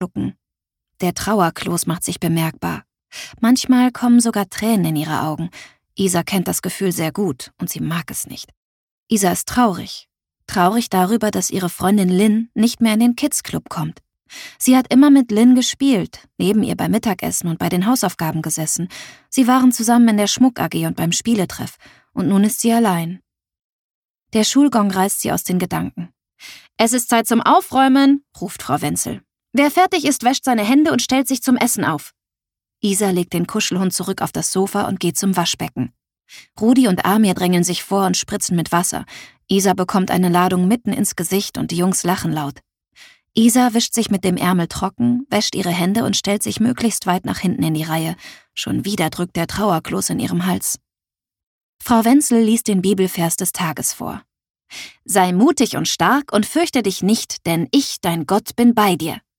schlucken. Der Trauerkloß macht sich bemerkbar. Manchmal kommen sogar Tränen in ihre Augen. Isa kennt das Gefühl sehr gut und sie mag es nicht. Isa ist traurig. Traurig darüber, dass ihre Freundin Lynn nicht mehr in den Kids-Club kommt. Sie hat immer mit Lynn gespielt, neben ihr beim Mittagessen und bei den Hausaufgaben gesessen. Sie waren zusammen in der Schmuck-AG und beim Spieletreff. Und nun ist sie allein. Der Schulgong reißt sie aus den Gedanken. »Es ist Zeit zum Aufräumen«, ruft Frau Wenzel. »Wer fertig ist, wäscht seine Hände und stellt sich zum Essen auf.« Isa legt den Kuschelhund zurück auf das Sofa und geht zum Waschbecken. Rudi und Amir drängeln sich vor und spritzen mit Wasser. Isa bekommt eine Ladung mitten ins Gesicht und die Jungs lachen laut. Isa wischt sich mit dem Ärmel trocken, wäscht ihre Hände und stellt sich möglichst weit nach hinten in die Reihe. Schon wieder drückt der Trauerkloß in ihrem Hals. Frau Wenzel liest den Bibelvers des Tages vor. »Sei mutig und stark und fürchte dich nicht, denn ich, dein Gott, bin bei dir.«